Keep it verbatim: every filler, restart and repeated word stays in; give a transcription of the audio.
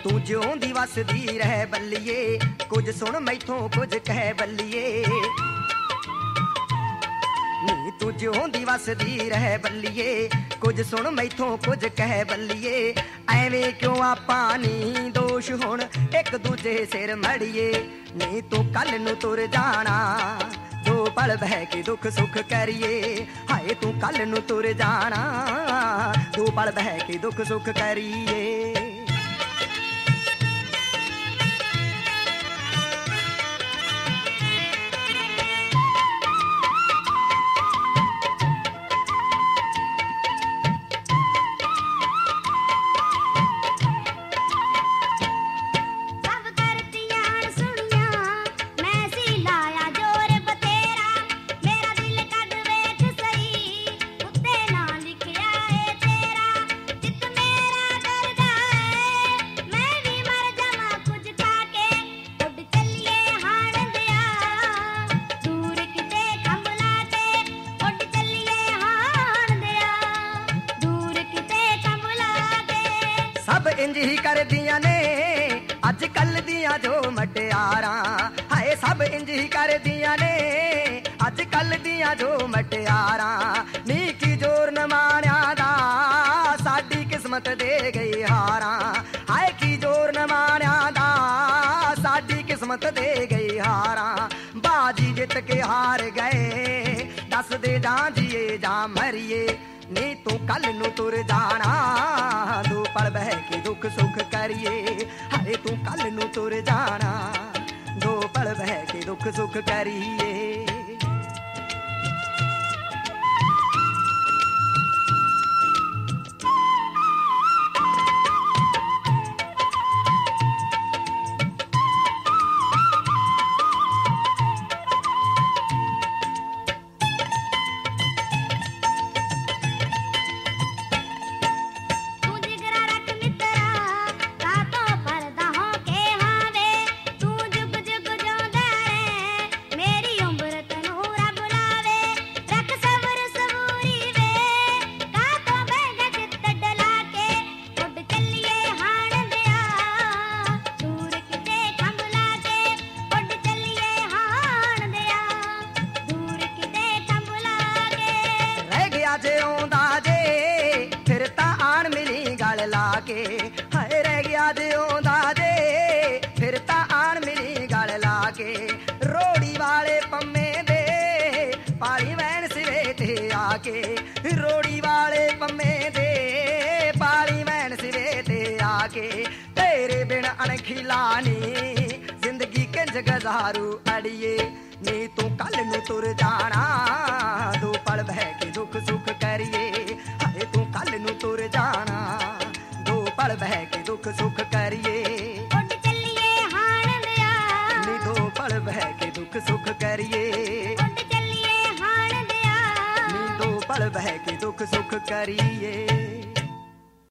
ਤੂੰ ਜਿਉਂਦੀ ਵਸਦੀ ਰਹਿ ਬੱਲੀਏ, ਕੁਝ ਸੁਣ ਮੈਥੋਂ ਕੁਝ ਕਹਿ ਬੱਲੀਏ। ਨੀ ਤੂੰ ਜਿਉਂਦੀ ਵਸਦੀ ਰਹਿ ਬੱਲੀਏ, ਕੁਝ ਸੁਣ ਮੈਥੋਂ ਕੁਝ ਕਹਿ ਬੱਲੀਏ। ਐਵੇਂ ਕਿਉਂ ਆਪਾਂ ਨੀ ਦੋਸ਼ ਹੁਣ ਇੱਕ ਦੂਜੇ ਸਿਰ ਮੜੀਏ। ਨੀ ਤੂੰ ਕੱਲ ਨੂੰ ਤੁਰ ਜਾਣਾ, ਦੋ ਪਲ ਬਹਿ ਕੇ ਦੁੱਖ ਸੁੱਖ ਕਰੀਏ। ਹਾਏ ਤੂੰ ਕੱਲ ਨੂੰ ਤੁਰ ਜਾਣਾ, ਦੋ ਪਲ ਬਹਿ ਕੇ ਦੁੱਖ ਸੁੱਖ ਕਰੀਏ। ਸਭ ਇੰਜ ਹੀ ਕਰਦੀਆਂ ਨੇ ਅੱਜ ਕੱਲ ਦੀਆਂ ਜੋ ਮਟਿਆਰਾਂ। ਹਾਏ ਸਭ ਇੰਜ ਹੀ ਕਰਦੀਆਂ ਨੇ ਅੱਜ ਕੱਲ ਦੀਆਂ ਜੋ ਮਟਿਆਰਾਂ। ਨੀ ਕੀ ਜੋਰ ਨਮਾਣਿਆਂ ਦਾ ਸਾਡੀ ਕਿਸਮਤ ਦੇ ਗਈ ਹਾਰਾਂ। ਹਾਏ ਕੀ ਜੋਰ ਨਮਾਣਿਆਂ ਦਾ ਸਾਡੀ ਕਿਸਮਤ ਦੇ ਗਈ ਹਾਰਾਂ। ਬਾਜੀ ਜਿੱਤ ਕੇ ਹਾਰ ਗਏ, ਦੱਸਦੇ ਜਾਂ ਜੀਏ ਜਾਂ ਮਰੀਏ। ਨੀ ਤੂੰ ਕੱਲ ਨੂੰ ਤੁਰ ਜਾਣਾ, ਦੋ ਪਲ ਬਹਿ ਕੇ ਦੁੱਖ ਸੁੱਖ ਕਰੀਏ। ਹਾਏ ਤੂੰ ਕੱਲ ਨੂੰ ਤੁਰ ਜਾਣਾ, ਦੋ ਪਲ ਬਹਿ ਕੇ ਦੁੱਖ ਸੁੱਖ ਕਰੀਏ। ਜਿਉਂਦਾ ਜੇ ਫਿਰ ਤਾਂ ਆਣ ਮਿਲੀ ਗਲ ਲਾ ਕੇ। ਹਾਏ ਰਹਿ ਗਿਆ ਜਿਉਂਦਾ ਜੇ ਫਿਰ ਤਾਂ ਆਣ ਮਿਲੀ ਗਲ ਲਾ ਕੇ। ਰੋੜੀ ਵਾਲੇ ਪੰਮੇ ਦੇ ਪਾਲੀ ਵੈਣ ਸਿਵੇ ਤੇ ਆ ਕੇ। ਰੋੜੀ ਵਾਲੇ ਪੰਮੇ ਦੇ ਪਾਲੀ ਵੈਣ ਸਿਵੇ ਤੇ ਆ ਕੇ। ਤੇਰੇ ਬਿਨ ਅਣਖੀਲਾ ਨੀ ਜ਼ਿੰਦਗੀ ਕਿੰਜ ਗੁਜ਼ਾਰੂ ਅੜੀਏ। ਨੀ ਤੂੰ ਕੱਲ ਨੂੰ ਤੁਰ ਜਾਣਾ, ਦੋ ਪਲ ਬਹਿ ਕੇ ਦੁੱਖ ਸੁੱਖ ਕਰੀਏ। ਹਾਏ ਤੂੰ ਕੱਲ ਨੂੰ ਤੁਰ ਜਾਣਾ, ਦੋ ਪਲ ਬਹਿ ਕੇ ਦੁੱਖ ਸੁੱਖ ਕਰੀਏ। ਉੱਡ ਚੱਲੀਏ ਹਾਣਦਿਆ, ਨੀ ਦੋ ਪਲ ਬਹਿ ਕੇ ਦੁੱਖ ਸੁੱਖ ਕਰੀਏ। ਉੱਡ ਚੱਲੀਏ ਹਾਣਦਿਆ, ਨੀ ਦੋ ਪਲ ਬਹਿ ਕੇ ਦੁੱਖ ਸੁੱਖ ਕਰੀਏ।